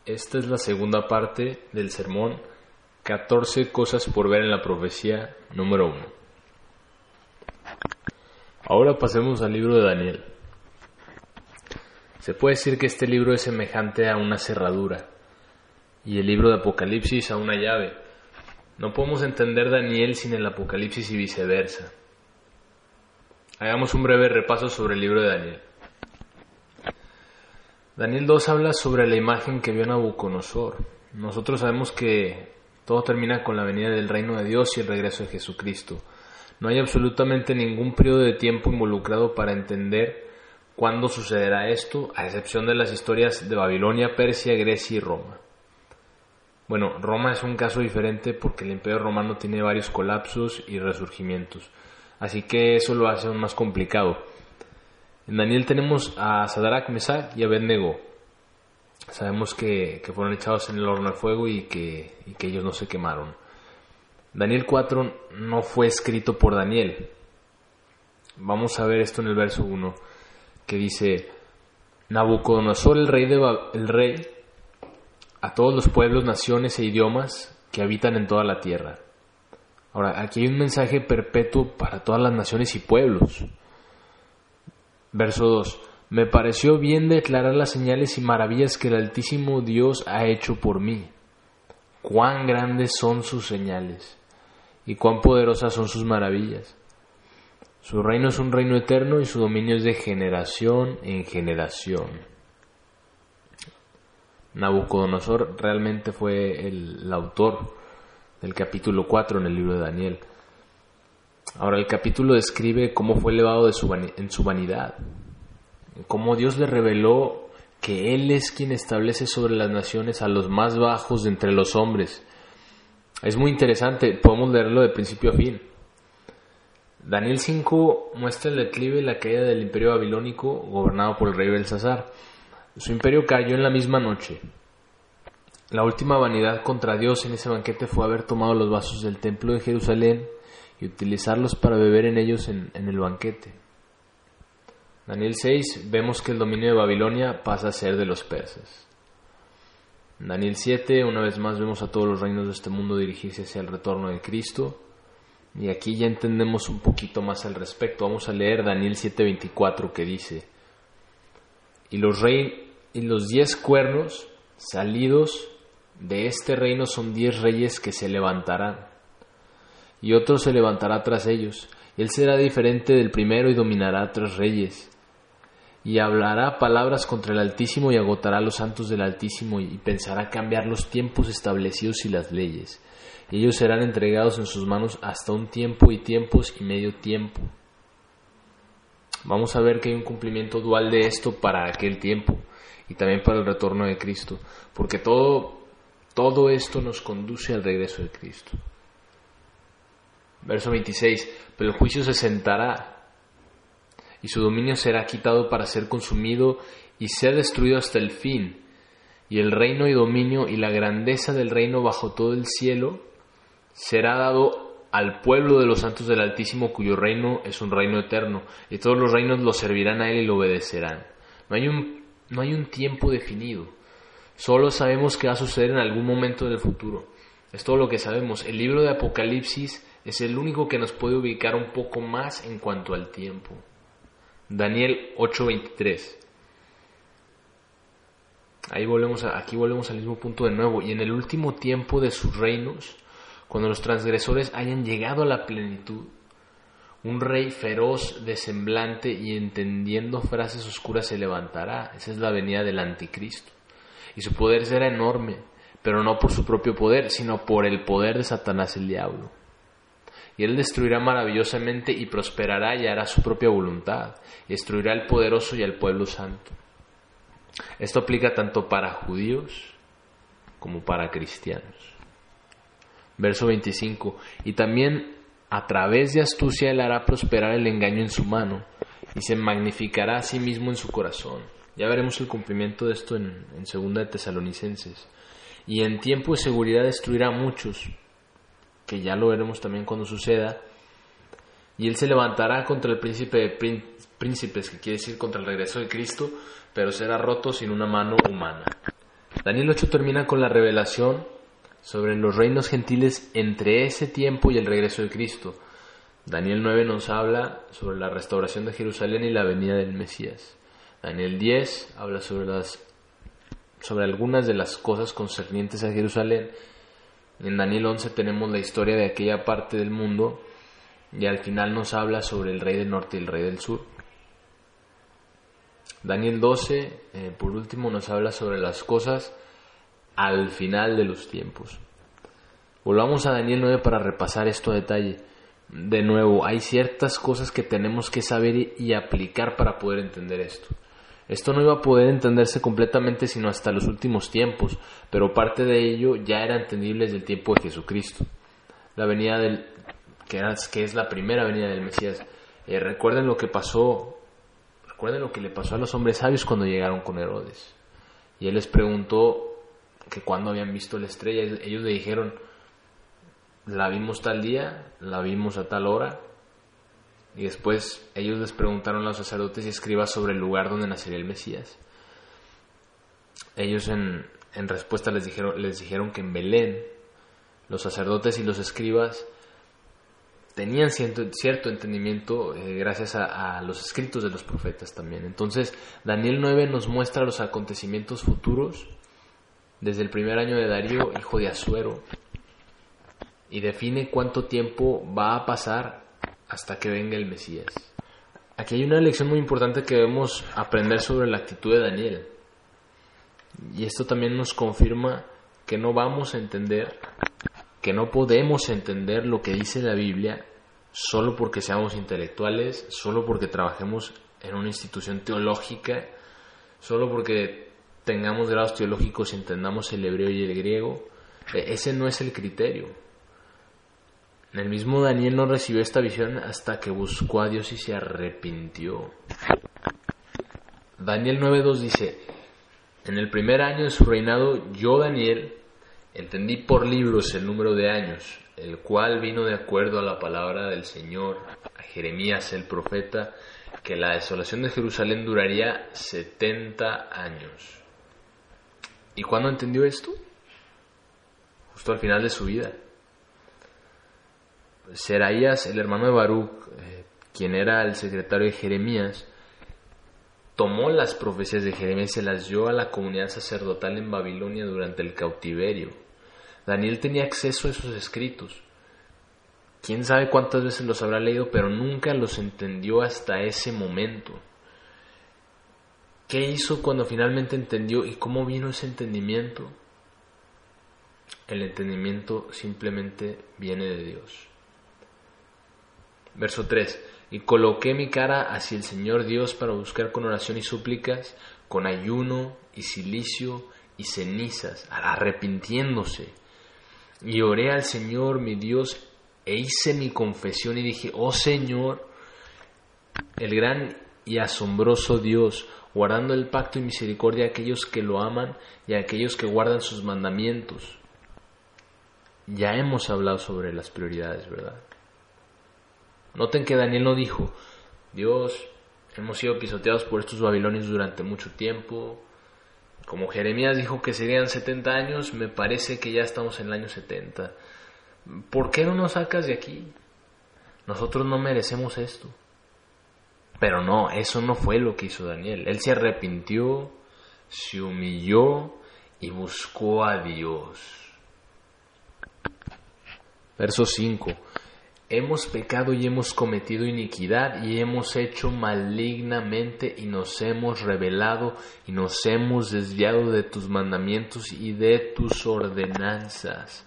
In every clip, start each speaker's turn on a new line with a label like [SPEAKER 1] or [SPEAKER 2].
[SPEAKER 1] Esta es la segunda parte del sermón 14 cosas por ver en la profecía número 1. Ahora pasemos al libro de Daniel. Se puede decir que este libro es semejante a una cerradura y el libro de Apocalipsis a una llave. No podemos entender Daniel sin el Apocalipsis y viceversa. Hagamos un breve repaso sobre el libro de Daniel. Daniel 2 habla sobre la imagen que vio Nabucodonosor. Nosotros sabemos que todo termina con la venida del reino de Dios y el regreso de Jesucristo. No hay absolutamente ningún periodo de tiempo involucrado para entender cuándo sucederá esto, a excepción de las historias de Babilonia, Persia, Grecia y Roma. Bueno, Roma es un caso diferente porque el Imperio Romano tiene varios colapsos y resurgimientos, así que eso lo hace aún más complicado. En Daniel tenemos a Sadrach, Mesach y Abednego. Sabemos que fueron echados en el horno de fuego y que ellos no se quemaron. Daniel 4 no fue escrito por Daniel. Vamos a ver esto en el verso 1, que dice: Nabucodonosor, el rey, a todos los pueblos, naciones e idiomas que habitan en toda la tierra. Ahora, aquí hay un mensaje perpetuo para todas las naciones y pueblos. Verso 2. Me pareció bien declarar las señales y maravillas que el Altísimo Dios ha hecho por mí. Cuán grandes son sus señales y cuán poderosas son sus maravillas. Su reino es un reino eterno y su dominio es de generación en generación. Nabucodonosor realmente fue el autor del capítulo 4 en el libro de Daniel. Ahora, el capítulo describe cómo fue elevado en su vanidad, cómo Dios le reveló que Él es quien establece sobre las naciones a los más bajos de entre los hombres. Es muy interesante, podemos leerlo de principio a fin. Daniel 5 muestra el declive y la caída del imperio babilónico gobernado por el rey Belsasar. Su imperio cayó en la misma noche. La última vanidad contra Dios en ese banquete fue haber tomado los vasos del templo de Jerusalén y utilizarlos para beber en ellos en el banquete. Daniel 6 vemos que el dominio de Babilonia pasa a ser de los persas. En Daniel 7 una vez más vemos a todos los reinos de este mundo dirigirse hacia el retorno de Cristo. Y aquí ya entendemos un poquito más al respecto. Vamos a leer Daniel 7:24, que dice: Y los 10 cuernos salidos de este reino son 10 reyes que se levantarán, y otro se levantará tras ellos. Él será diferente del primero y dominará a 3 reyes, y hablará palabras contra el Altísimo y agotará a los santos del Altísimo, y pensará cambiar los tiempos establecidos y las leyes. Y ellos serán entregados en sus manos hasta un tiempo y tiempos y medio tiempo. Vamos a ver que hay un cumplimiento dual de esto para aquel tiempo y también para el retorno de Cristo, porque todo esto nos conduce al regreso de Cristo. Verso 26. Pero el juicio se sentará y su dominio será quitado para ser consumido y ser destruido hasta el fin. Y el reino y dominio y la grandeza del reino bajo todo el cielo será dado al pueblo de los santos del Altísimo, cuyo reino es un reino eterno, y todos los reinos lo servirán a él y lo obedecerán. No hay un tiempo definido. Solo sabemos que va a suceder en algún momento del futuro. Es todo lo que sabemos. El libro de Apocalipsis es el único que nos puede ubicar un poco más en cuanto al tiempo. Daniel 8:23. Aquí volvemos al mismo punto de nuevo. Y en el último tiempo de sus reinos, cuando los transgresores hayan llegado a la plenitud, un rey feroz de semblante y entendiendo frases oscuras se levantará. Esa es la venida del anticristo. Y su poder será enorme, pero no por su propio poder, sino por el poder de Satanás el diablo. Y él destruirá maravillosamente y prosperará y hará su propia voluntad. Y destruirá al poderoso y al pueblo santo. Esto aplica tanto para judíos como para cristianos. Verso 25. Y también a través de astucia él hará prosperar el engaño en su mano y se magnificará a sí mismo en su corazón. Ya veremos el cumplimiento de esto en 2 de Tesalonicenses. Y en tiempo de seguridad destruirá a muchos, que ya lo veremos también cuando suceda. Y él se levantará contra el príncipe de príncipes, que quiere decir contra el regreso de Cristo, pero será roto sin una mano humana. Daniel 8 termina con la revelación sobre los reinos gentiles entre ese tiempo y el regreso de Cristo. Daniel 9 nos habla sobre la restauración de Jerusalén y la venida del Mesías. Daniel 10 habla sobre algunas de las cosas concernientes a Jerusalén. En Daniel 11 tenemos la historia de aquella parte del mundo y al final nos habla sobre el rey del norte y el rey del sur. Daniel 12, por último, nos habla sobre las cosas al final de los tiempos. Volvamos a Daniel 9 para repasar esto a detalle. De nuevo, hay ciertas cosas que tenemos que saber y aplicar para poder entender esto. Esto no iba a poder entenderse completamente sino hasta los últimos tiempos, pero parte de ello ya era entendible desde el tiempo de Jesucristo. La venida que es la primera venida del Mesías. Recuerden lo que le pasó a los hombres sabios cuando llegaron con Herodes. Y él les preguntó que cuándo habían visto la estrella. Ellos le dijeron, la vimos tal día, la vimos a tal hora. Y después ellos les preguntaron a los sacerdotes y escribas sobre el lugar donde nacería el Mesías. Ellos en respuesta les dijeron que en Belén. Los sacerdotes y los escribas tenían cierto entendimiento gracias a los escritos de los profetas también. Entonces Daniel 9 nos muestra los acontecimientos futuros desde el primer año de Darío, hijo de Asuero, y define cuánto tiempo va a pasar hasta que venga el Mesías. Aquí hay una lección muy importante que debemos aprender sobre la actitud de Daniel. Y esto también nos confirma que no vamos a entender, que no podemos entender lo que dice la Biblia solo porque seamos intelectuales, solo porque trabajemos en una institución teológica, solo porque tengamos grados teológicos y entendamos el hebreo y el griego. Ese no es el criterio. El mismo Daniel no recibió esta visión hasta que buscó a Dios y se arrepintió. Daniel 9:2 dice: en el primer año de su reinado, yo, Daniel, entendí por libros el número de años, el cual vino de acuerdo a la palabra del Señor a Jeremías el profeta, que la desolación de Jerusalén duraría 70 años. ¿Y cuándo entendió esto? Justo al final de su vida. Seraías, el hermano de Baruch, quien era el secretario de Jeremías, tomó las profecías de Jeremías y se las dio a la comunidad sacerdotal en Babilonia durante el cautiverio. Daniel tenía acceso a esos escritos. Quién sabe cuántas veces los habrá leído, pero nunca los entendió hasta ese momento. ¿Qué hizo cuando finalmente entendió y cómo vino ese entendimiento? El entendimiento simplemente viene de Dios. Verso 3: y coloqué mi cara hacia el Señor Dios para buscar con oración y súplicas, con ayuno y cilicio y cenizas, arrepintiéndose. Y oré al Señor mi Dios e hice mi confesión y dije: oh Señor, el gran y asombroso Dios, guardando el pacto y misericordia a aquellos que lo aman y a aquellos que guardan sus mandamientos. Ya hemos hablado sobre las prioridades, ¿verdad? Noten que Daniel no dijo: Dios, hemos sido pisoteados por estos babilonios durante mucho tiempo. Como Jeremías dijo que serían 70 años, me parece que ya estamos en el año 70. ¿Por qué no nos sacas de aquí? Nosotros no merecemos esto. Pero no, eso no fue lo que hizo Daniel. Él se arrepintió, se humilló y buscó a Dios. Verso 5: hemos pecado y hemos cometido iniquidad y hemos hecho malignamente y nos hemos rebelado y nos hemos desviado de tus mandamientos y de tus ordenanzas.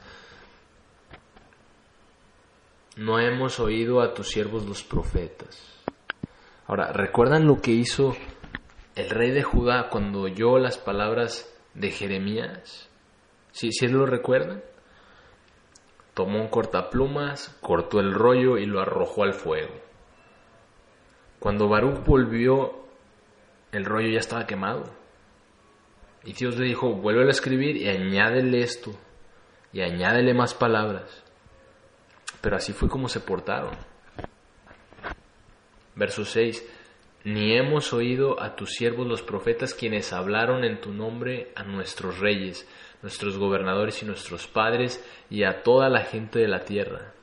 [SPEAKER 1] No hemos oído a tus siervos los profetas. Ahora, ¿recuerdan lo que hizo el rey de Judá cuando oyó las palabras de Jeremías? ¿Sí lo recuerdan? Tomó un cortaplumas, cortó el rollo y lo arrojó al fuego. Cuando Baruch volvió, el rollo ya estaba quemado. Y Dios le dijo: vuélvelo a escribir y añádele esto, y añádele más palabras. Pero así fue como se portaron. Verso 6: ni hemos oído a tus siervos los profetas, quienes hablaron en tu nombre a nuestros reyes, nuestros gobernadores y nuestros padres, y a toda la gente de la tierra.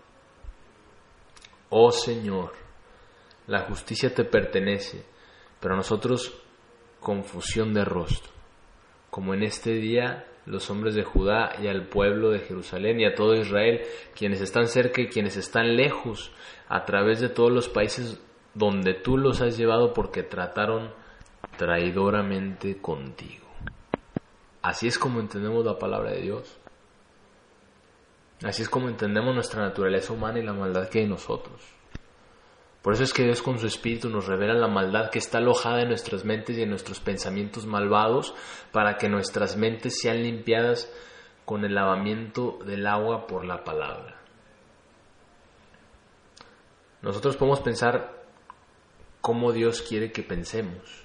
[SPEAKER 1] Oh Señor, la justicia te pertenece, pero a nosotros confusión de rostro, como en este día los hombres de Judá y al pueblo de Jerusalén y a todo Israel, quienes están cerca y quienes están lejos, a través de todos los países donde tú los has llevado, porque trataron traidoramente contigo. Así es como entendemos la palabra de Dios. Así es como entendemos nuestra naturaleza humana y la maldad que hay en nosotros. Por eso es que Dios con su Espíritu nos revela la maldad que está alojada en nuestras mentes y en nuestros pensamientos malvados, para que nuestras mentes sean limpiadas con el lavamiento del agua por la palabra. Nosotros podemos pensar cómo Dios quiere que pensemos.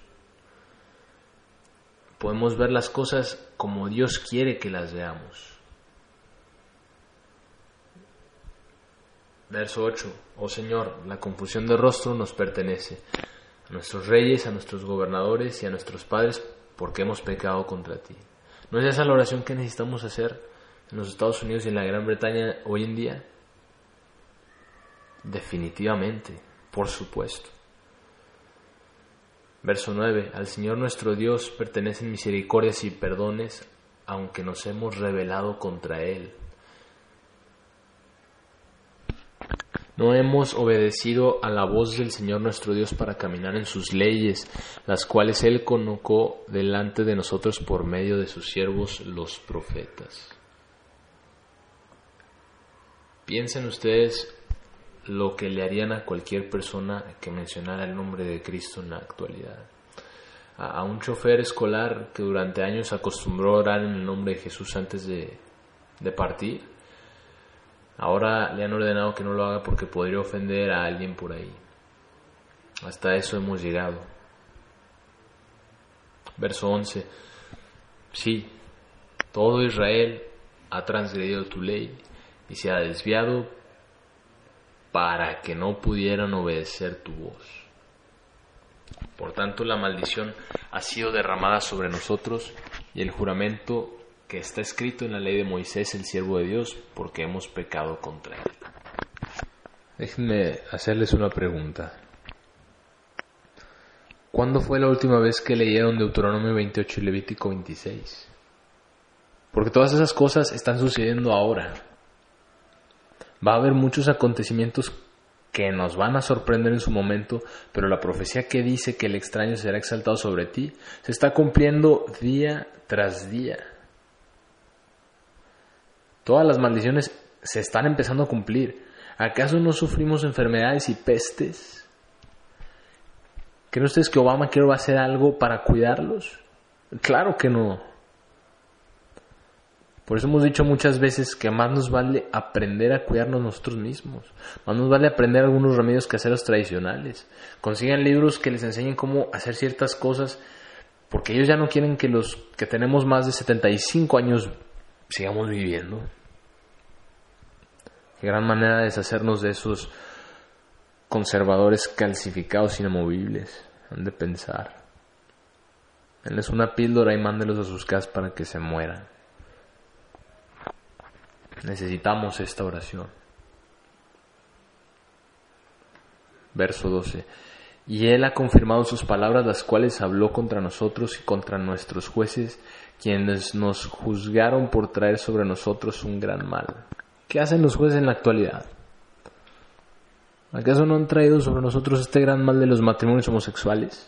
[SPEAKER 1] Podemos ver las cosas como Dios quiere que las veamos. Verso 8. Oh Señor, la confusión de rostro nos pertenece, a nuestros reyes, a nuestros gobernadores y a nuestros padres, porque hemos pecado contra ti. ¿No es esa la oración que necesitamos hacer en los Estados Unidos y en la Gran Bretaña hoy en día? Definitivamente, por supuesto. Verso 9. Al Señor nuestro Dios pertenecen misericordias y perdones, aunque nos hemos rebelado contra Él. No hemos obedecido a la voz del Señor nuestro Dios para caminar en sus leyes, las cuales Él colocó delante de nosotros por medio de sus siervos los profetas. Piensen ustedes lo que le harían a cualquier persona que mencionara el nombre de Cristo en la actualidad. A un chofer escolar que durante años acostumbró a orar en el nombre de Jesús antes de partir, ahora le han ordenado que no lo haga porque podría ofender a alguien por ahí. Hasta eso hemos llegado. Verso 11. Sí, todo Israel ha transgredido tu ley y se ha desviado para que no pudieran obedecer tu voz. Por tanto, la maldición ha sido derramada sobre nosotros y el juramento que está escrito en la ley de Moisés, el siervo de Dios, porque hemos pecado contra él. Déjenme hacerles una pregunta. ¿Cuándo fue la última vez que leyeron Deuteronomio 28 y Levítico 26? Porque todas esas cosas están sucediendo ahora. Va a haber muchos acontecimientos que nos van a sorprender en su momento, pero la profecía que dice que el extraño será exaltado sobre ti se está cumpliendo día tras día. Todas las maldiciones se están empezando a cumplir. ¿Acaso no sufrimos enfermedades y pestes? ¿Creen ustedes que Obamacare va a hacer algo para cuidarlos? Claro que no. Por eso hemos dicho muchas veces que más nos vale aprender a cuidarnos nosotros mismos. Más nos vale aprender algunos remedios caseros tradicionales. Consigan libros que les enseñen cómo hacer ciertas cosas, porque ellos ya no quieren que los que tenemos más de 75 años sigamos viviendo. Qué gran manera de deshacernos de esos conservadores calcificados inamovibles. Han de pensar. Denles una píldora y mándelos a sus casas para que se mueran. Necesitamos esta oración. Verso 12. Y Él ha confirmado sus palabras, las cuales habló contra nosotros y contra nuestros jueces, quienes nos juzgaron por traer sobre nosotros un gran mal. ¿Qué hacen los jueces en la actualidad? ¿Acaso no han traído sobre nosotros este gran mal de los matrimonios homosexuales?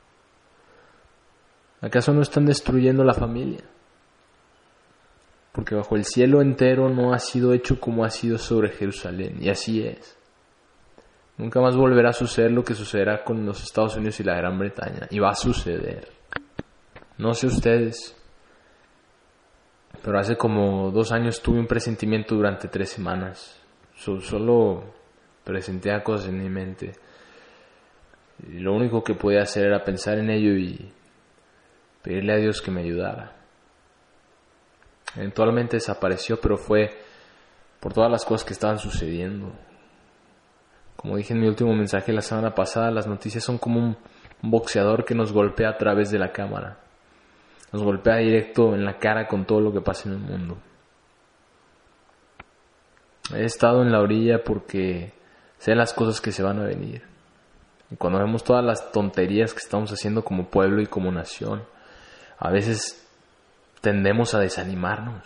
[SPEAKER 1] ¿Acaso no están destruyendo la familia? Porque bajo el cielo entero no ha sido hecho como ha sido sobre Jerusalén, y así es. Nunca más volverá a suceder lo que sucederá con los Estados Unidos y la Gran Bretaña, y va a suceder. No sé ustedes, pero hace como 2 años tuve un presentimiento durante 3 semanas. Solo presentía cosas en mi mente. Y lo único que podía hacer era pensar en ello y pedirle a Dios que me ayudara. Eventualmente desapareció, pero fue por todas las cosas que estaban sucediendo. Como dije en mi último mensaje la semana pasada, las noticias son como un un boxeador que nos golpea a través de la cámara. Nos golpea directo en la cara con todo lo que pasa en el mundo. He estado en la orilla porque sé las cosas que se van a venir. Y cuando vemos todas las tonterías que estamos haciendo como pueblo y como nación, a veces tendemos a desanimarnos.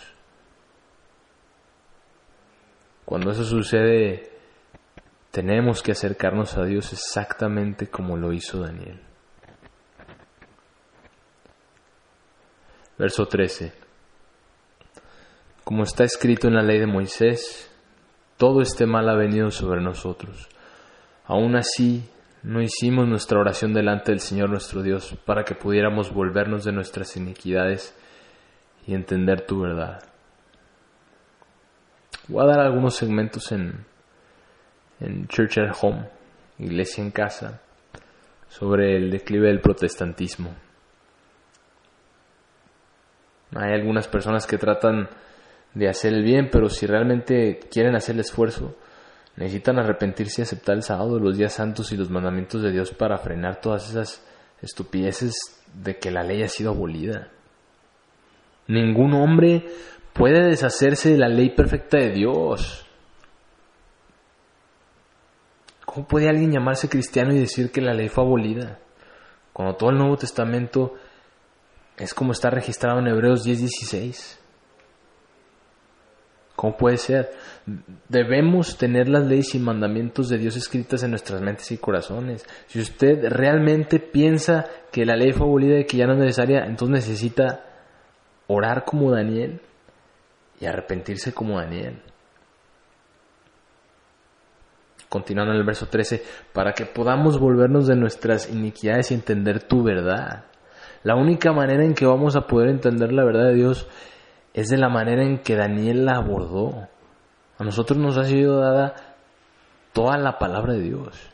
[SPEAKER 1] Cuando eso sucede, tenemos que acercarnos a Dios exactamente como lo hizo Daniel. Verso 13. Como está escrito en la ley de Moisés, todo este mal ha venido sobre nosotros. Aún así, no hicimos nuestra oración delante del Señor nuestro Dios para que pudiéramos volvernos de nuestras iniquidades y entender tu verdad. Voy a dar algunos segmentos en Church at Home, Iglesia en Casa, sobre el declive del protestantismo. Hay algunas personas que tratan de hacer el bien, pero si realmente quieren hacer el esfuerzo, necesitan arrepentirse y aceptar el sábado, los días santos y los mandamientos de Dios para frenar todas esas estupideces de que la ley ha sido abolida. Ningún hombre puede deshacerse de la ley perfecta de Dios. ¿Cómo puede alguien llamarse cristiano y decir que la ley fue abolida? Cuando todo el Nuevo Testamento es como está registrado en Hebreos 10:16. ¿Cómo puede ser? Debemos tener las leyes y mandamientos de Dios escritas en nuestras mentes y corazones. Si usted realmente piensa que la ley fue abolida y que ya no es necesaria, entonces necesita orar como Daniel y arrepentirse como Daniel. Continuando en el verso 13, para que podamos volvernos de nuestras iniquidades y entender tu verdad. La única manera en que vamos a poder entender la verdad de Dios es de la manera en que Daniel la abordó. A nosotros nos ha sido dada toda la palabra de Dios.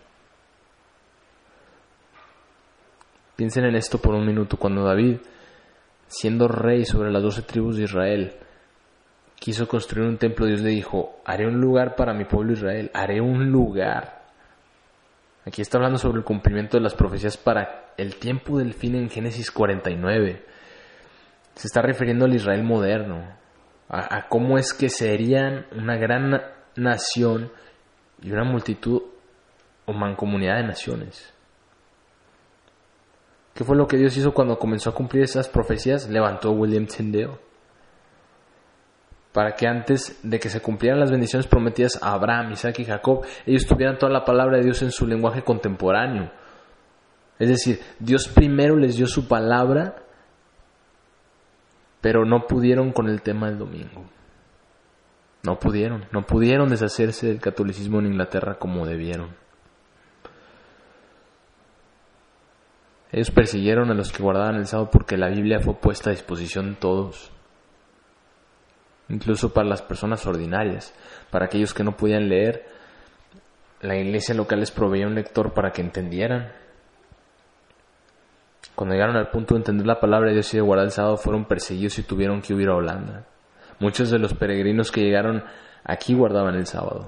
[SPEAKER 1] Piensen en esto por un minuto. Cuando David, siendo rey sobre las 12 tribus de Israel, quiso construir un templo, Dios le dijo: haré un lugar para mi pueblo Israel, haré un lugar. Aquí está hablando sobre el cumplimiento de las profecías para el tiempo del fin en Génesis 49. Se está refiriendo al Israel moderno, a cómo es que serían una gran nación y una multitud o mancomunidad de naciones. ¿Qué fue lo que Dios hizo cuando comenzó a cumplir esas profecías? Levantó a William Tyndale para que antes de que se cumplieran las bendiciones prometidas a Abraham, Isaac y Jacob, ellos tuvieran toda la palabra de Dios en su lenguaje contemporáneo. Es decir, Dios primero les dio su palabra, pero no pudieron con el tema del domingo. No pudieron deshacerse del catolicismo en Inglaterra como debieron. Ellos persiguieron a los que guardaban el sábado porque la Biblia fue puesta a disposición de todos, incluso para las personas ordinarias. Para aquellos que no podían leer, la iglesia local les proveía un lector para que entendieran. Cuando llegaron al punto de entender la palabra de Dios y de guardar el sábado, fueron perseguidos y tuvieron que huir a Holanda. Muchos de los peregrinos que llegaron aquí guardaban el sábado.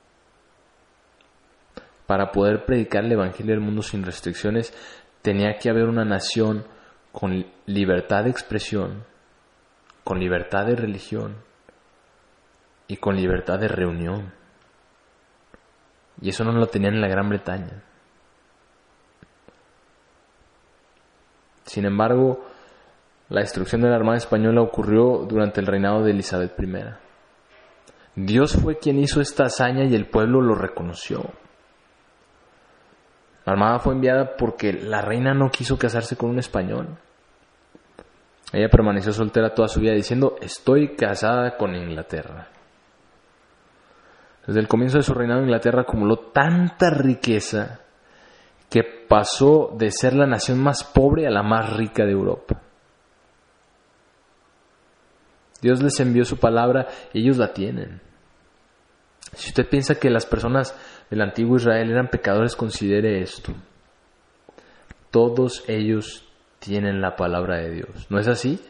[SPEAKER 1] Para poder predicar el evangelio del mundo sin restricciones, tenía que haber una nación con libertad de expresión, con libertad de religión y con libertad de reunión. Y eso no lo tenían en la Gran Bretaña. Sin embargo, la destrucción de la Armada Española ocurrió durante el reinado de Elizabeth I. Dios fue quien hizo esta hazaña y el pueblo lo reconoció. La Armada fue enviada porque la reina no quiso casarse con un español. Ella permaneció soltera toda su vida diciendo: estoy casada con Inglaterra. Desde el comienzo de su reinado, Inglaterra acumuló tanta riqueza que pasó de ser la nación más pobre a la más rica de Europa. Dios les envió su palabra y ellos la tienen. Si usted piensa que las personas del antiguo Israel eran pecadores, considere esto: todos ellos tienen la palabra de Dios. ¿No es así?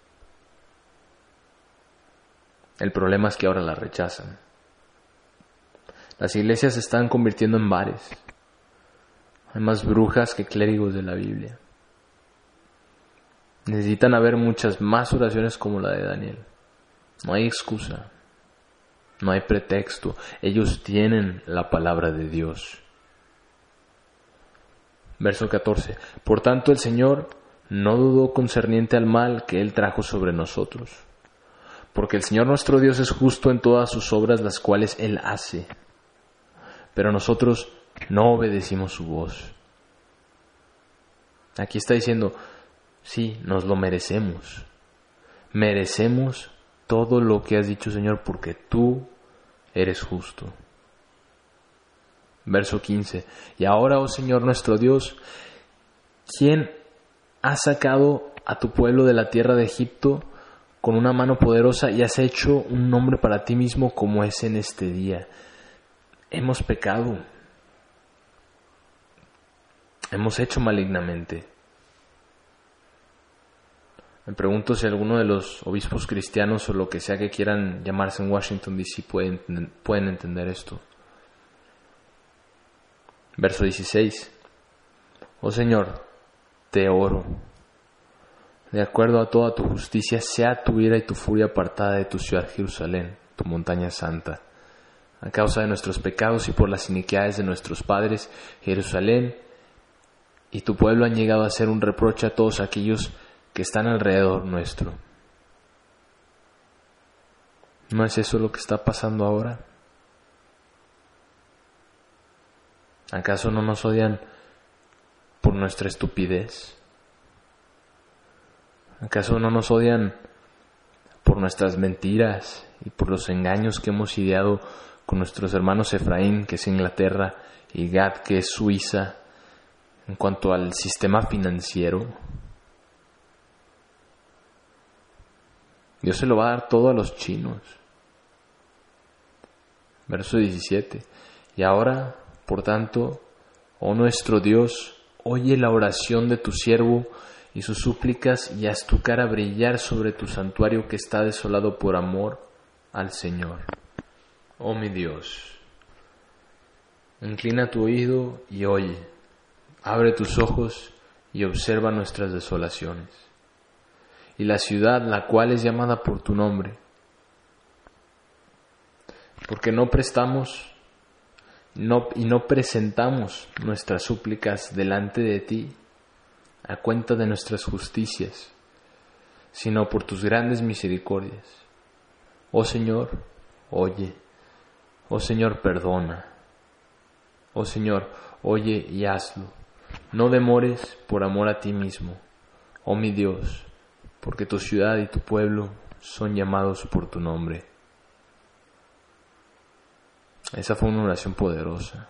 [SPEAKER 1] El problema es que ahora la rechazan. Las iglesias se están convirtiendo en bares. Hay más brujas que clérigos de la Biblia. Necesitan haber muchas más oraciones como la de Daniel. No hay excusa. No hay pretexto. Ellos tienen la palabra de Dios. Verso 14. Por tanto, el Señor no dudó concerniente al mal que Él trajo sobre nosotros. Porque el Señor nuestro Dios es justo en todas sus obras, las cuales Él hace. Pero nosotros no obedecimos su voz. Aquí está diciendo, sí, nos lo merecemos. Merecemos todo lo que has dicho, Señor, porque tú eres justo. Verso 15. Y ahora, oh Señor nuestro Dios, ¿quién ha sacado a tu pueblo de la tierra de Egipto con una mano poderosa y has hecho un nombre para ti mismo como es en este día? Hemos pecado. Hemos hecho malignamente. Me pregunto si alguno de los obispos cristianos o lo que sea que quieran llamarse en Washington D.C. pueden entender esto. Verso 16. Oh Señor, te oro. De acuerdo a toda tu justicia, sea tu ira y tu furia apartada de tu ciudad Jerusalén, tu montaña santa. A causa de nuestros pecados y por las iniquidades de nuestros padres, Jerusalén y tu pueblo han llegado a ser un reproche a todos aquellos que están alrededor nuestro. ¿No es eso lo que está pasando ahora? ¿Acaso no nos odian por nuestra estupidez? ¿Acaso no nos odian por nuestras mentiras y por los engaños que hemos ideado con nuestros hermanos Efraín, que es Inglaterra, y Gad, que es Suiza, en cuanto al sistema financiero? Dios se lo va a dar todo a los chinos. Verso 17. Y ahora, por tanto, oh nuestro Dios, oye la oración de tu siervo y sus súplicas y haz tu cara brillar sobre tu santuario que está desolado por amor al Señor. Oh mi Dios, inclina tu oído y oye, abre tus ojos y observa nuestras desolaciones y la ciudad la cual es llamada por tu nombre, porque no presentamos nuestras súplicas delante de ti a cuenta de nuestras justicias, sino por tus grandes misericordias. Oh Señor, oye. Oh Señor, perdona. Oh Señor, oye y hazlo. No demores por amor a ti mismo, oh mi Dios, porque tu ciudad y tu pueblo son llamados por tu nombre. Esa fue una oración poderosa.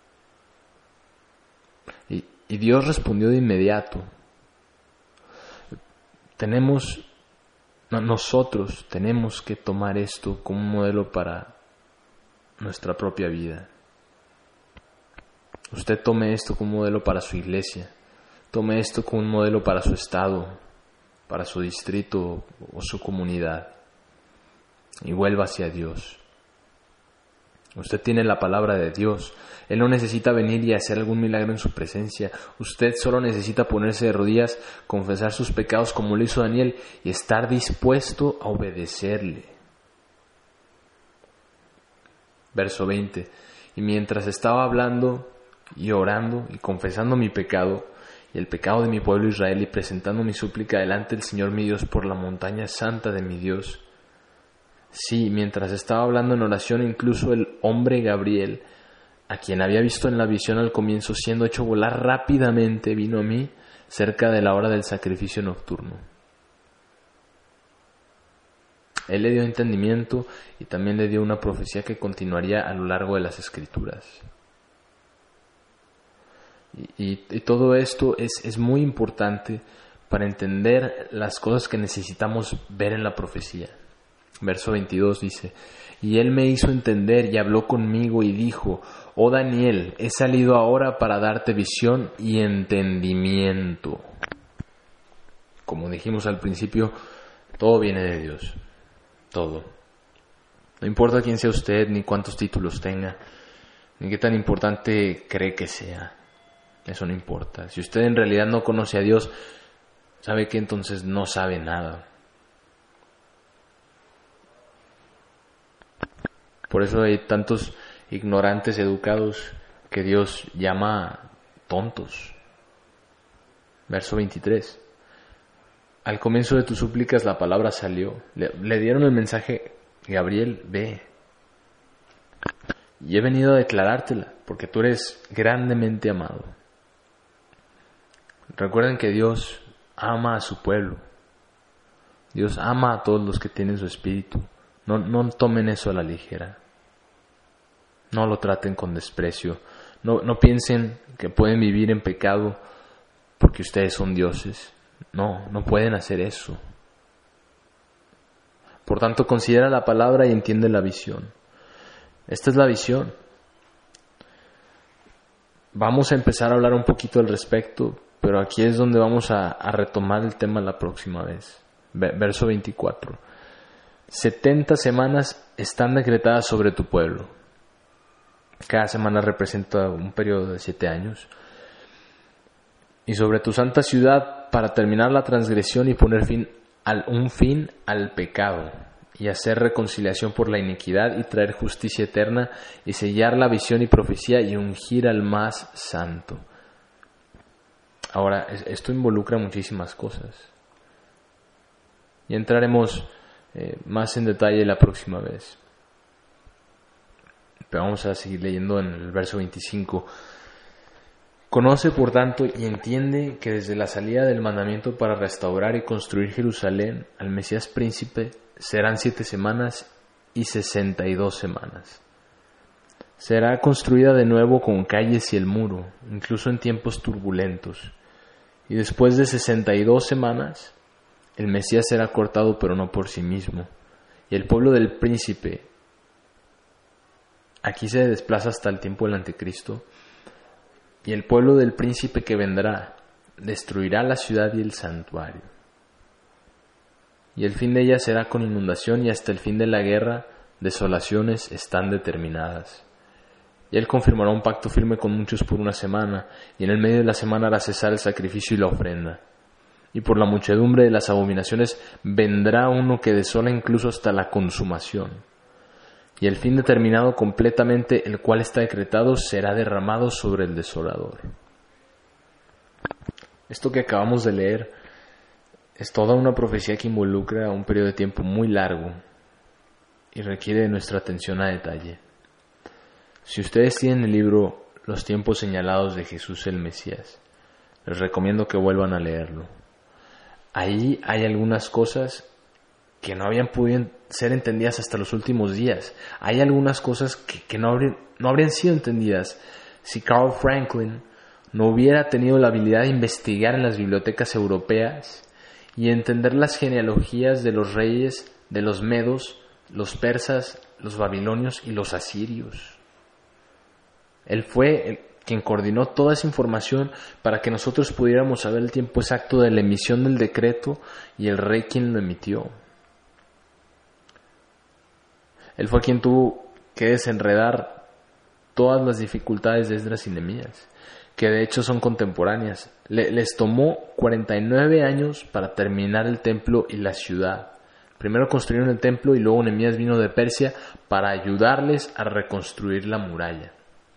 [SPEAKER 1] Y Dios respondió de inmediato. Nosotros tenemos que tomar esto como un modelo para nuestra propia vida. Usted tome esto como un modelo para su iglesia. Tome esto como un modelo para su estado, para su distrito o su comunidad. Y vuelva hacia Dios. Usted tiene la palabra de Dios. Él no necesita venir y hacer algún milagro en su presencia. Usted solo necesita ponerse de rodillas, confesar sus pecados como lo hizo Daniel y estar dispuesto a obedecerle. Verso 20. Y mientras estaba hablando y orando y confesando mi pecado y el pecado de mi pueblo Israel y presentando mi súplica delante del Señor mi Dios por la montaña santa de mi Dios, sí, mientras estaba hablando en oración, incluso el hombre Gabriel, a quien había visto en la visión al comienzo siendo hecho volar rápidamente, vino a mí cerca de la hora del sacrificio nocturno. Él le dio entendimiento y también le dio una profecía que continuaría a lo largo de las Escrituras. Y todo esto es muy importante para entender las cosas que necesitamos ver en la profecía. Verso 22 dice: y él me hizo entender y habló conmigo y dijo: oh Daniel, he salido ahora para darte visión y entendimiento. Como dijimos al principio, todo viene de Dios. Todo. No importa quién sea usted, ni cuántos títulos tenga, ni qué tan importante cree que sea. Eso no importa. Si usted en realidad no conoce a Dios, ¿sabe qué? Entonces no sabe nada. Por eso hay tantos ignorantes educados que Dios llama tontos. Verso 23. Al comienzo de tus súplicas la palabra salió. Le dieron el mensaje: Gabriel, ve. Y he venido a declarártela, porque tú eres grandemente amado. Recuerden que Dios ama a su pueblo. Dios ama a todos los que tienen su espíritu. No tomen eso a la ligera. No lo traten con desprecio. No piensen que pueden vivir en pecado porque ustedes son dioses. No pueden hacer eso. Por tanto, considera la palabra y entiende la visión. Esta es la visión. Vamos a empezar a hablar un poquito al respecto, pero aquí es donde vamos a retomar el tema la próxima vez. Verso 24. 70 semanas están decretadas sobre tu pueblo. Cada semana representa un periodo de 7 años. Y sobre tu santa ciudad, para terminar la transgresión y poner fin al pecado, y hacer reconciliación por la iniquidad, y traer justicia eterna, y sellar la visión y profecía, y ungir al más santo. Ahora, esto involucra muchísimas cosas. Y entraremos más en detalle la próxima vez. Pero vamos a seguir leyendo en el verso 25. Conoce, por tanto, y entiende que desde la salida del mandamiento para restaurar y construir Jerusalén al Mesías príncipe serán 7 semanas y 62 semanas. Será construida de nuevo con calles y el muro, incluso en tiempos turbulentos. Y después de 62 semanas, el Mesías será cortado, pero no por sí mismo. Y el pueblo del príncipe, aquí se desplaza hasta el tiempo del anticristo, y el pueblo del príncipe que vendrá destruirá la ciudad y el santuario. Y el fin de ella será con inundación, y hasta el fin de la guerra desolaciones están determinadas. Y él confirmará un pacto firme con muchos por 1 semana, y en el medio de la semana hará cesar el sacrificio y la ofrenda. Y por la muchedumbre de las abominaciones vendrá uno que desola incluso hasta la consumación. Y el fin determinado completamente, el cual está decretado, será derramado sobre el desolador. Esto que acabamos de leer es toda una profecía que involucra un periodo de tiempo muy largo y requiere de nuestra atención a detalle. Si ustedes tienen el libro Los tiempos señalados de Jesús el Mesías, les recomiendo que vuelvan a leerlo. Ahí hay algunas cosas que no habían podido ser entendidas hasta los últimos días. Hay algunas cosas que no habrían sido entendidas si Carl Franklin no hubiera tenido la habilidad de investigar en las bibliotecas europeas y entender las genealogías de los reyes, de los medos, los persas, los babilonios y los asirios. Él fue quien coordinó toda esa información para que nosotros pudiéramos saber el tiempo exacto de la emisión del decreto y el rey quien lo emitió. Él fue quien tuvo que desenredar todas las dificultades de Esdras y Nehemías, que de hecho son contemporáneas. Les tomó 49 años para terminar el templo y la ciudad. Primero construyeron el templo y luego Nehemías vino de Persia para ayudarles a reconstruir la muralla.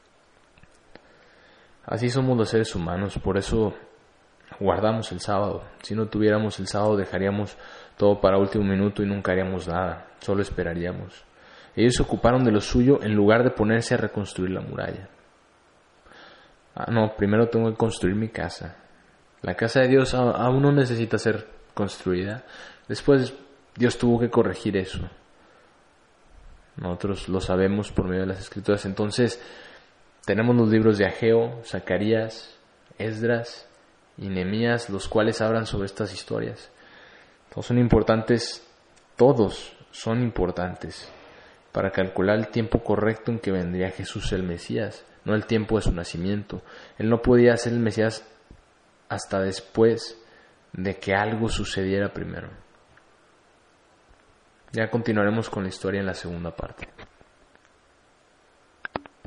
[SPEAKER 1] Así somos los seres humanos, por eso guardamos el sábado. Si no tuviéramos el sábado dejaríamos todo para último minuto y nunca haríamos nada, solo esperaríamos. Ellos se ocuparon de lo suyo en lugar de ponerse a reconstruir la muralla. Primero tengo que construir mi casa. La casa de Dios aún no necesita ser construida. Después Dios tuvo que corregir eso. Nosotros lo sabemos por medio de las Escrituras. Entonces tenemos los libros de Ageo, Zacarías, Esdras y Nehemías, los cuales hablan sobre estas historias. Todos son importantes para calcular el tiempo correcto en que vendría Jesús el Mesías, no el tiempo de su nacimiento. Él no podía ser el Mesías hasta después de que algo sucediera primero. Ya continuaremos con la historia en la segunda parte.